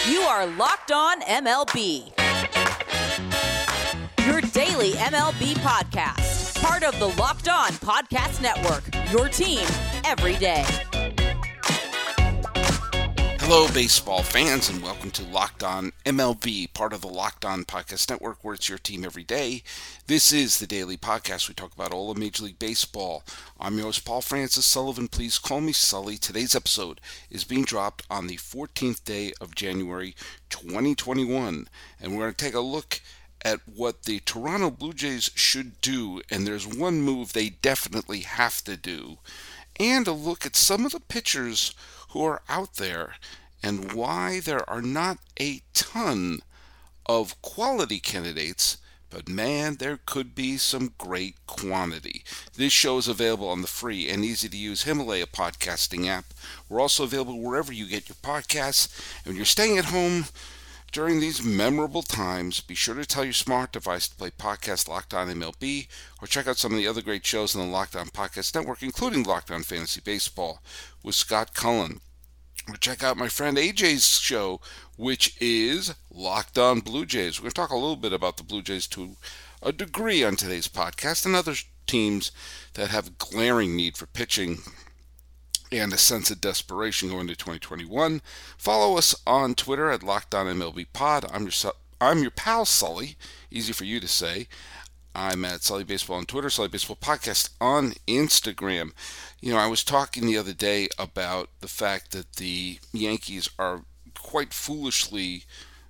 You are Locked On MLB, your daily MLB podcast. Part of the Locked On Podcast Network, your team every day. Hello, baseball fans, and welcome to Locked On MLB, part of the Locked On Podcast Network, where it's your team every day. This is the daily podcast. We talk about all of Major League Baseball. I'm your host, Paul Francis Sullivan. Please call me Sully. Today's episode is being dropped on the 14th day of January 2021, and we're going to take a look at what the Toronto Blue Jays should do, and there's one move they definitely have to do, and a look at some of the pitchers who are out there and why there are not a ton of quality candidates, but man, there could be some great quantity. This show is available on the free and easy to use Himalaya podcasting app. We're also available wherever you get your podcasts. And when you're staying at home during these memorable times, be sure to tell your smart device to play podcast Locked On MLB, or check out some of the other great shows on the Locked On Podcast Network, including Locked On Fantasy Baseball with Scott Cullen. Or check out my friend AJ's show, which is Locked On Blue Jays. We're going to talk a little bit about the Blue Jays to a degree on today's podcast, and other teams that have a glaring need for pitching and a sense of desperation going into 2021. Follow us on Twitter at Locked On MLB Pod. I'm your pal Sully, easy for you to say. I'm at Sully Baseball on Twitter, Sully Baseball Podcast on Instagram. You know, I was talking the other day about the fact that the Yankees are quite foolishly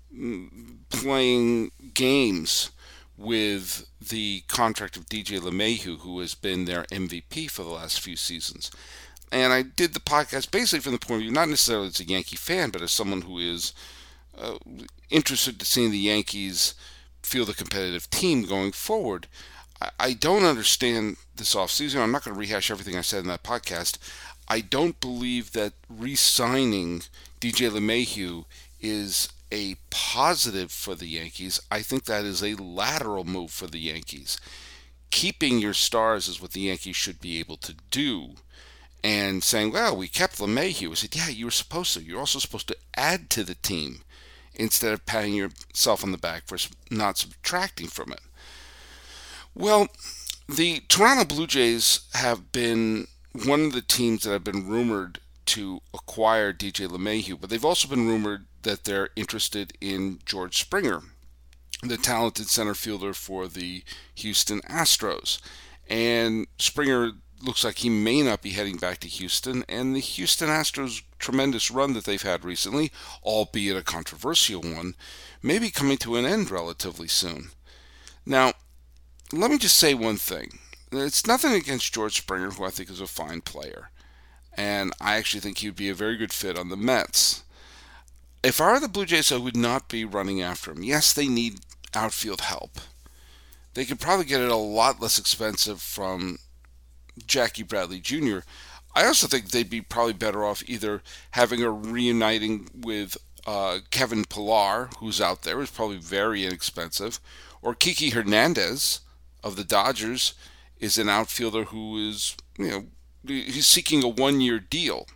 playing games with the contract of DJ LeMahieu, who has been their MVP for the last few seasons. And I did the podcast basically from the point of view, not necessarily as a Yankee fan, but as someone who is interested to seeing the Yankees field a competitive team going forward. I don't understand this offseason. I'm not going to rehash everything I said in that podcast. I don't believe that re-signing DJ LeMahieu is a positive for the Yankees. I think that is a lateral move for the Yankees. Keeping your stars is what the Yankees should be able to do. And saying, well, we kept LeMahieu. I said, yeah, you were supposed to. You're also supposed to add to the team instead of patting yourself on the back for not subtracting from it. Well, the Toronto Blue Jays have been one of the teams that have been rumored to acquire DJ LeMahieu, but they've also been rumored that they're interested in George Springer, the talented center fielder for the Houston Astros. And Springer looks like he may not be heading back to Houston, and the Houston Astros' tremendous run that they've had recently, albeit a controversial one, may be coming to an end relatively soon. Now, let me just say one thing. It's nothing against George Springer, who I think is a fine player, and I actually think he would be a very good fit on the Mets. If I were the Blue Jays, I would not be running after him. Yes, they need outfield help. They could probably get it a lot less expensive from Jackie Bradley Jr. I also think they'd be probably better off either having a reuniting with Kevin Pillar, who's out there, is probably very inexpensive, or Kiki Hernandez of the Dodgers is an outfielder who is, he's seeking a one-year deal.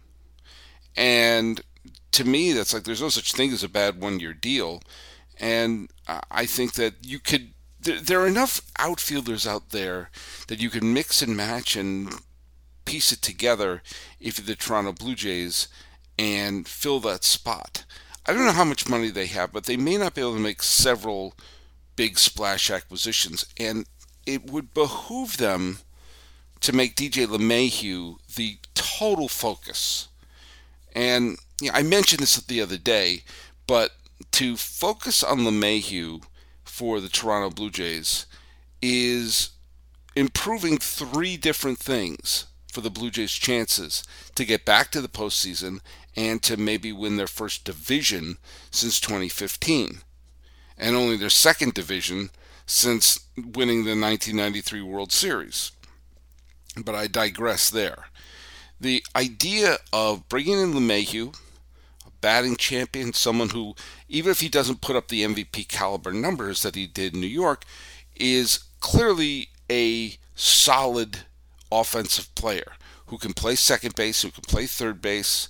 And to me, that's like, there's no such thing as a bad one-year deal. And I think that you could, there are enough outfielders out there that you can mix and match and piece it together if you're the Toronto Blue Jays and fill that spot. I don't know how much money they have, but they may not be able to make several big splash acquisitions, and it would behoove them to make DJ LeMahieu the total focus. And I mentioned this the other day, but to focus on LeMahieu for the Toronto Blue Jays is improving three different things for the Blue Jays' chances to get back to the postseason and to maybe win their first division since 2015, and only their second division since winning the 1993 World Series. But I digress there. The idea of bringing in LeMahieu, a batting champion, someone who, even if he doesn't put up the MVP caliber numbers that he did in New York, is clearly a solid offensive player who can play second base, who can play third base,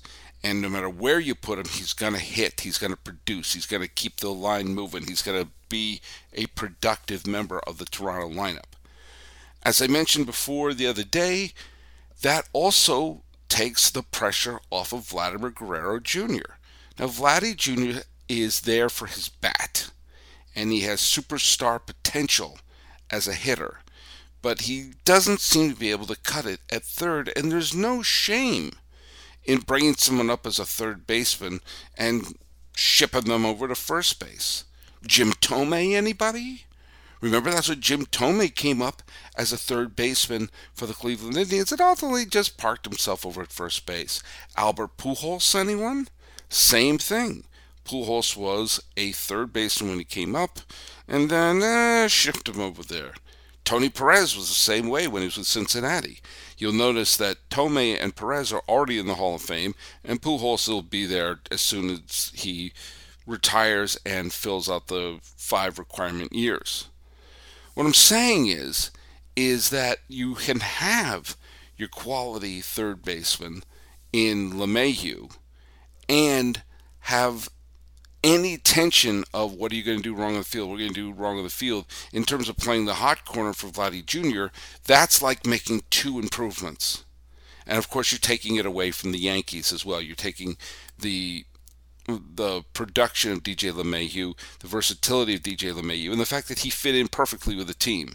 And no matter where you put him, he's going to hit, he's going to produce, he's going to keep the line moving, he's going to be a productive member of the Toronto lineup. As I mentioned before the other day, that also takes the pressure off of Vladimir Guerrero Jr. Now, Vladdy Jr. is there for his bat, and he has superstar potential as a hitter, but he doesn't seem to be able to cut it at third, and there's no shame in bringing someone up as a third baseman and shipping them over to first base. Jim Thome, anybody? Remember, that's what Jim Thome came up as a third baseman for the Cleveland Indians and ultimately just parked himself over at first base. Albert Pujols, anyone? Same thing. Pujols was a third baseman when he came up and then shipped him over there. Tony Perez was the same way when he was with Cincinnati. You'll notice that Thome and Perez are already in the Hall of Fame, and Pujols will be there as soon as he retires and fills out the 5 requirement years. What I'm saying is that you can have your quality third baseman in LeMahieu and have any tension of what are you going to do wrong on the field, what are you going to do wrong on the field in terms of playing the hot corner for Vladdy Jr., that's like making 2 improvements. And of course you're taking it away from the Yankees as well. You're taking the production of DJ LeMahieu, the versatility of DJ LeMahieu, and the fact that he fit in perfectly with the team.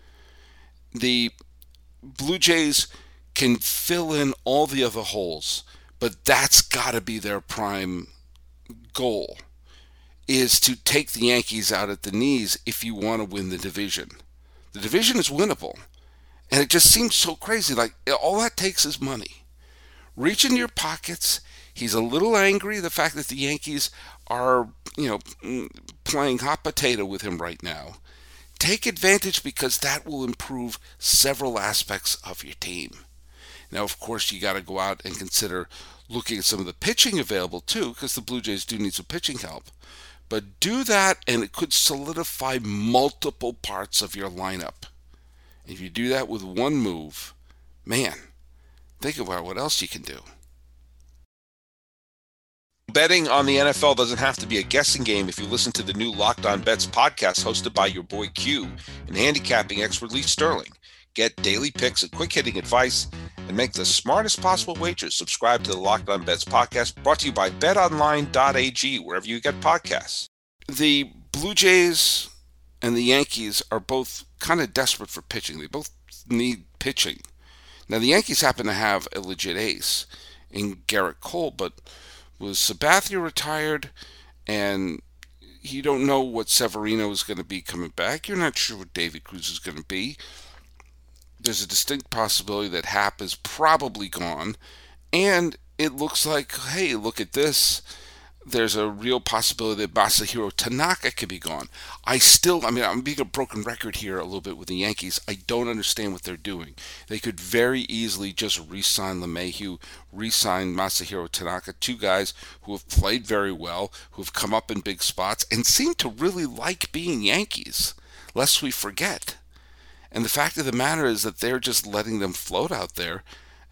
The Blue Jays can fill in all the other holes, but that's got to be their prime goal, is to take the Yankees out at the knees if you want to win the division. The division is winnable, and it just seems so crazy. Like, all that takes is money. Reach into your pockets. He's a little angry, the fact that the Yankees are, playing hot potato with him right now. Take advantage, because that will improve several aspects of your team. Now, of course, you got to go out and consider looking at some of the pitching available too, because the Blue Jays do need some pitching help. But do that, and it could solidify multiple parts of your lineup. If you do that with one move, man, think about what else you can do. Betting on the NFL doesn't have to be a guessing game if you listen to the new Locked On Bets podcast hosted by your boy Q and handicapping expert Lee Sterling. Get daily picks and quick-hitting advice and make the smartest possible wagers. Subscribe to the Locked On Bets podcast, brought to you by betonline.ag, wherever you get podcasts. The Blue Jays and the Yankees are both kind of desperate for pitching. They both need pitching. Now, the Yankees happen to have a legit ace in Garrett Cole, but with Sabathia retired and you don't know what Severino is going to be coming back, you're not sure what David Cruz is going to be. There's a distinct possibility that Happ is probably gone, and it looks like, hey, look at this. There's a real possibility that Masahiro Tanaka could be gone. I'm being a broken record here a little bit with the Yankees. I don't understand what they're doing. They could very easily just re-sign LeMahieu, re-sign Masahiro Tanaka, 2 guys who have played very well, who have come up in big spots, and seem to really like being Yankees, lest we forget. And the fact of the matter is that they're just letting them float out there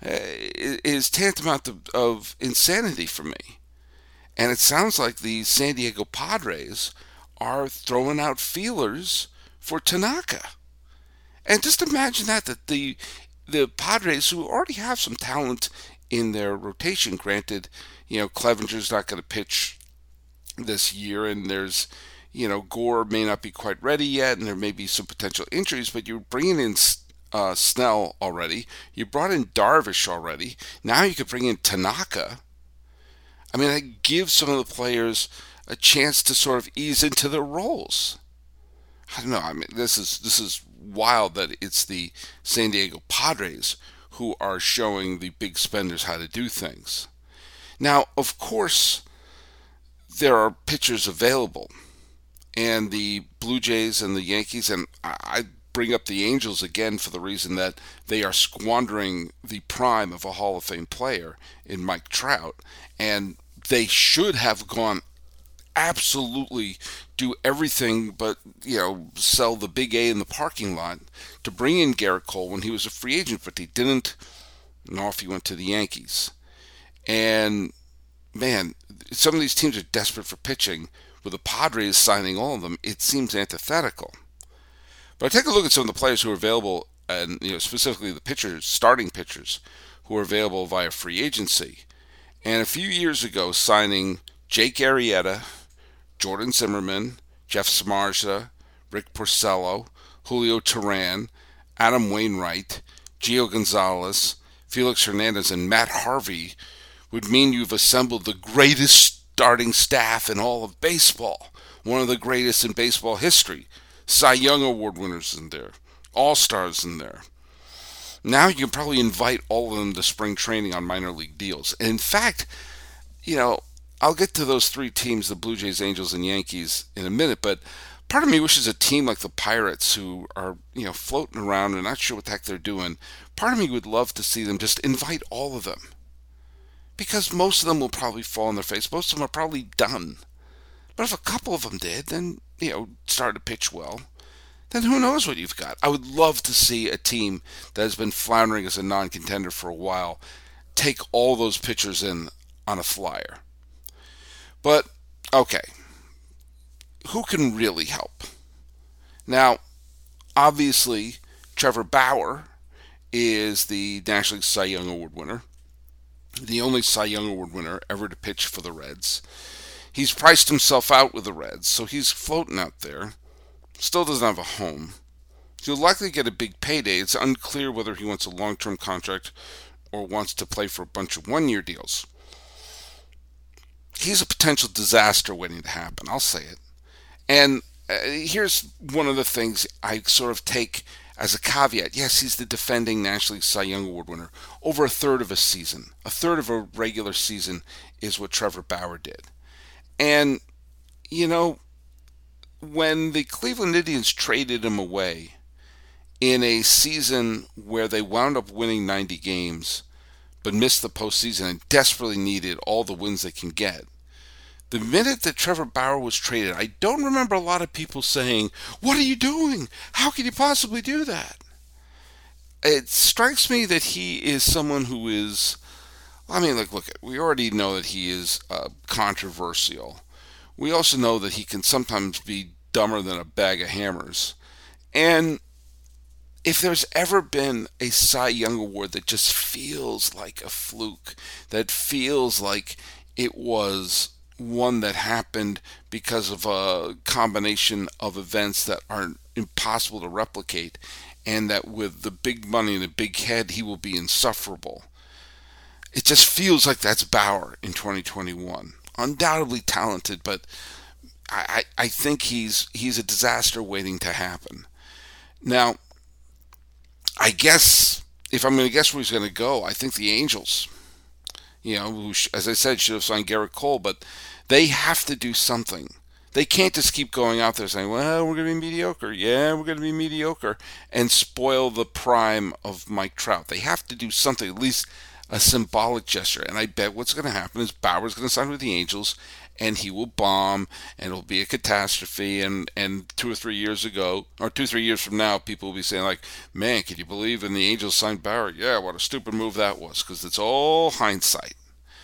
is tantamount of insanity for me. And it sounds like the San Diego Padres are throwing out feelers for Tanaka. And just imagine that the Padres, who already have some talent in their rotation, granted, Clevenger's not going to pitch this year, and there's Gore may not be quite ready yet, and there may be some potential injuries, but you're bringing in Snell already. You brought in Darvish already. Now you could bring in Tanaka. That gives some of the players a chance to sort of ease into their roles. I don't know. This is wild that it's the San Diego Padres who are showing the big spenders how to do things. Now, of course, there are pitchers available. And the Blue Jays and the Yankees, and I bring up the Angels again for the reason that they are squandering the prime of a Hall of Fame player in Mike Trout, and they should have gone absolutely do everything but, sell the big A in the parking lot to bring in Garrett Cole when he was a free agent, but they didn't, and off he went to the Yankees. And man, some of these teams are desperate for pitching. With the Padres signing all of them, it seems antithetical. But I take a look at some of the players who are available, and specifically the pitchers, starting pitchers, who are available via free agency. And a few years ago, signing Jake Arrieta, Jordan Zimmermann, Jeff Samardzija, Rick Porcello, Julio Teheran, Adam Wainwright, Gio Gonzalez, Felix Hernandez, and Matt Harvey would mean you've assembled the greatest starting staff in all of baseball, one of the greatest in baseball history. Cy Young Award winners in there, All-Stars in there. Now you can probably invite all of them to spring training on minor league deals. And in fact, I'll get to those three teams, the Blue Jays, Angels, and Yankees, in a minute, but part of me wishes a team like the Pirates, who are, floating around and not sure what the heck they're doing, part of me would love to see them just invite all of them. Because most of them will probably fall on their face. Most of them are probably done. But if a couple of them did, then, started to pitch well, then who knows what you've got. I would love to see a team that has been floundering as a non-contender for a while take all those pitchers in on a flyer. But, okay, who can really help? Now, obviously, Trevor Bauer is the National League Cy Young Award winner, the only Cy Young Award winner ever to pitch for the Reds. He's priced himself out with the Reds, so he's floating out there. Still doesn't have a home. He'll likely get a big payday. It's unclear whether he wants a long-term contract or wants to play for a bunch of one-year deals. He's a potential disaster waiting to happen, I'll say it. And here's one of the things I sort of take as a caveat. Yes, he's the defending National League Cy Young Award winner. Over a third of a season. A third of a regular season is what Trevor Bauer did. And, when the Cleveland Indians traded him away in a season where they wound up winning 90 games but missed the postseason and desperately needed all the wins they can get, the minute that Trevor Bauer was traded, I don't remember a lot of people saying, "What are you doing? How can you possibly do that?" It strikes me that he is someone who is, look, we already know that he is controversial. We also know that he can sometimes be dumber than a bag of hammers. And if there's ever been a Cy Young Award that just feels like a fluke, that feels like it was one that happened because of a combination of events that are impossible to replicate, and that with the big money and the big head, he will be insufferable. It just feels like that's Bauer in 2021. Undoubtedly talented, but I think he's a disaster waiting to happen. Now, I guess if I'm going to guess where he's going to go, I think the Angels, who, as I said, should have signed Gerrit Cole, but they have to do something. They can't just keep going out there saying, well, we're going to be mediocre. Yeah, we're going to be mediocre, and spoil the prime of Mike Trout. They have to do something, at least a symbolic gesture. And I bet what's going to happen is Bauer's going to sign with the Angels, and he will bomb, and it'll be a catastrophe. And 2 or 3 years ago, or 2-3 years from now, people will be saying, like, man, can you believe when the Angels signed Bauer? Yeah, what a stupid move that was, because it's all hindsight.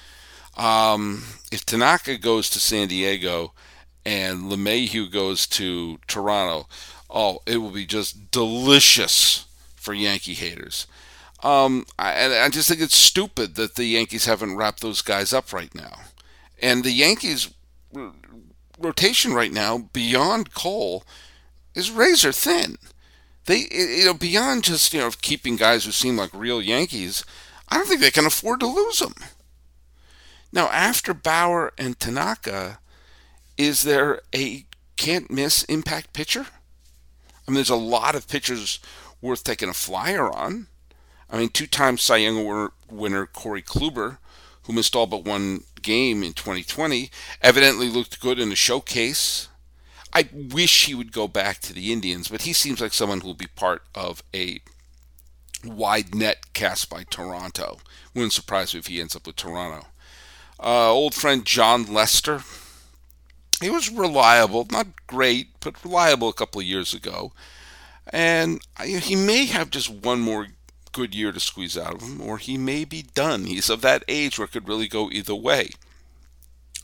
If Tanaka goes to San Diego and LeMahieu goes to Toronto, it will be just delicious for Yankee haters. I just think it's stupid that the Yankees haven't wrapped those guys up right now. And the Yankees' rotation right now, beyond Cole, is razor thin. They, beyond just, keeping guys who seem like real Yankees, I don't think they can afford to lose them. Now, after Bauer and Tanaka, is there a can't-miss impact pitcher? There's a lot of pitchers worth taking a flyer on. 2-time Cy Young Award winner Corey Kluber, who missed all but one game in 2020, evidently looked good in a showcase. I wish he would go back to the Indians, but he seems like someone who will be part of a wide net cast by Toronto. Wouldn't surprise me if he ends up with Toronto. Old friend John Lester. He was reliable, not great, but reliable a couple of years ago. And he may have just one more good year to squeeze out of him, or he may be done. He's of that age where it could really go either way.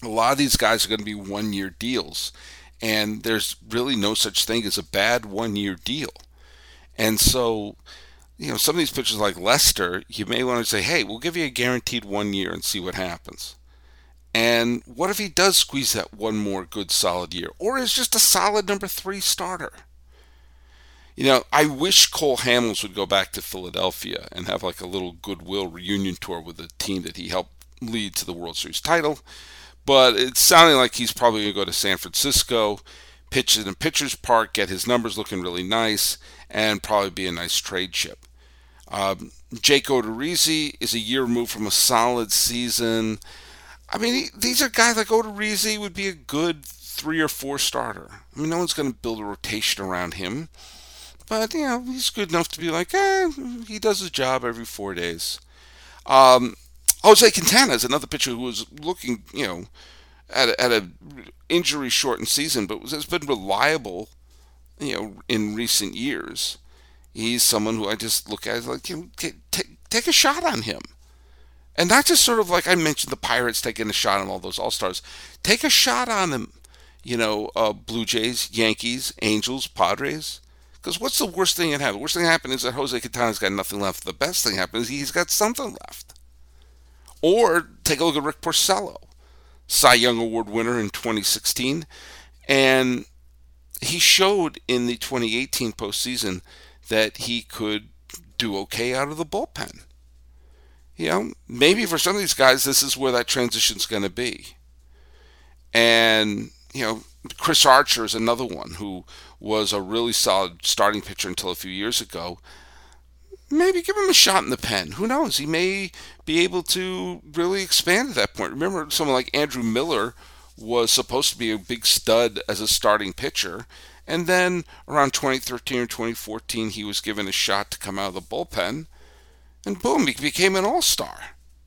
A lot of these guys are going to be one-year deals, and there's really no such thing as a bad one-year deal. And so, some of these pitchers like Lester, you may want to say, hey, we'll give you a guaranteed 1 year and see what happens. And what if he does squeeze that one more good solid year, or is just a solid number 3 starter? I wish Cole Hamels would go back to Philadelphia and have like a little goodwill reunion tour with the team that he helped lead to the World Series title. But it's sounding like he's probably going to go to San Francisco, pitch in a pitcher's park, get his numbers looking really nice, and probably be a nice trade chip. Jake Odorizzi is a year removed from a solid season. I mean, these are guys like Odorizzi would be a good 3 or 4 starter. I mean, no one's going to build a rotation around him. But, he's good enough to be like, he does his job every 4 days. Jose Quintana is another pitcher who was looking, at a injury-shortened season, but has been reliable, in recent years. He's someone who I just look at as like, take a shot on him. And not just sort of like I mentioned the Pirates taking a shot on all those All-Stars. Take a shot on them, Blue Jays, Yankees, Angels, Padres. Because what's the worst thing that happened? The worst thing that happened is that Jose Quintana's got nothing left. The best thing happened is he's got something left. Or take a look at Rick Porcello, Cy Young Award winner in 2016. And he showed in the 2018 postseason that he could do okay out of the bullpen. Maybe for some of these guys, this is where that transition's going to be. And, Chris Archer is another one who was a really solid starting pitcher until a few years ago. Maybe give him a shot in the pen. Who knows? He may be able to really expand at that point. Remember, someone like Andrew Miller was supposed to be a big stud as a starting pitcher. And then around 2013 or 2014, he was given a shot to come out of the bullpen. And boom, he became an all-star.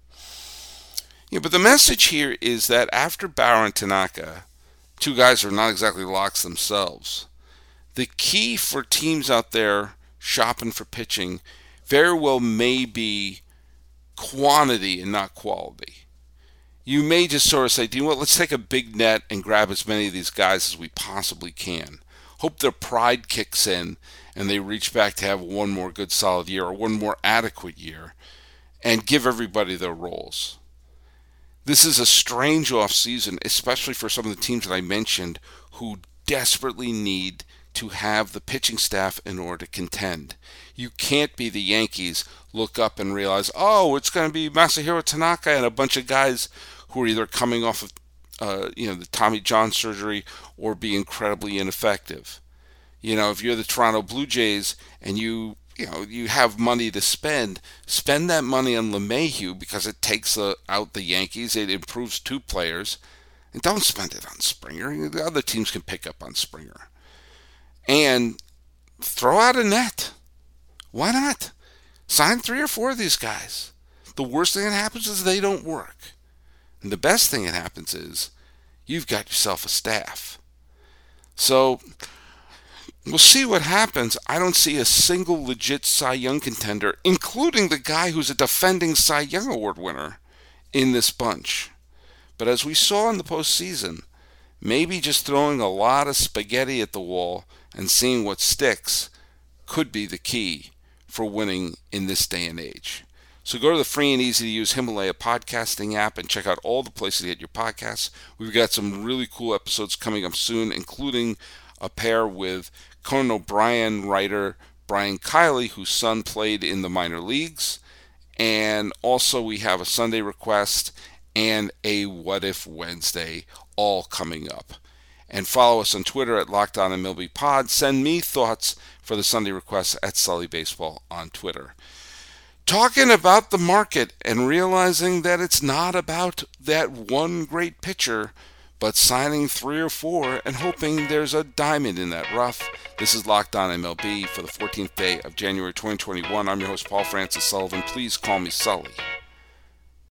But the message here is that after Bauer and Tanaka, 2 guys who are not exactly locks themselves, the key for teams out there shopping for pitching very well may be quantity and not quality. You may just sort of say, do you know what, let's take a big net and grab as many of these guys as we possibly can. Hope their pride kicks in and they reach back to have one more good solid year or one more adequate year and give everybody their roles. This is a strange offseason, especially for some of the teams that I mentioned who desperately need to have the pitching staff in order to contend. You can't be the Yankees, look up and realize, it's going to be Masahiro Tanaka and a bunch of guys who are either coming off of the Tommy John surgery or be incredibly ineffective. If you're the Toronto Blue Jays and you have money to spend that money on LeMahieu because it takes out the Yankees, it improves 2 players, and don't spend it on Springer. The other teams can pick up on Springer. And throw out a net. Why not? Sign 3 or 4 of these guys. The worst thing that happens is they don't work. And the best thing that happens is you've got yourself a staff. So we'll see what happens. I don't see a single legit Cy Young contender, including the guy who's a defending Cy Young Award winner, in this bunch. But as we saw in the postseason, maybe just throwing a lot of spaghetti at the wall and seeing what sticks could be the key for winning in this day and age. So go to the free and easy to use Himalaya podcasting app and check out all the places to get your podcasts. We've got some really cool episodes coming up soon, including a pair with Conan O'Brien writer Brian Kiley, whose son played in the minor leagues. And also we have a Sunday request and a What If Wednesday all coming up. And follow us on Twitter at LockedOnMLBPod. Send me thoughts for the Sunday requests at Sully Baseball on Twitter. Talking about the market and realizing that it's not about that one great pitcher, but signing 3 or 4 and hoping there's a diamond in that rough. This is Locked On MLB for the 14th day of January 2021. I'm your host, Paul Francis Sullivan. Please call me Sully.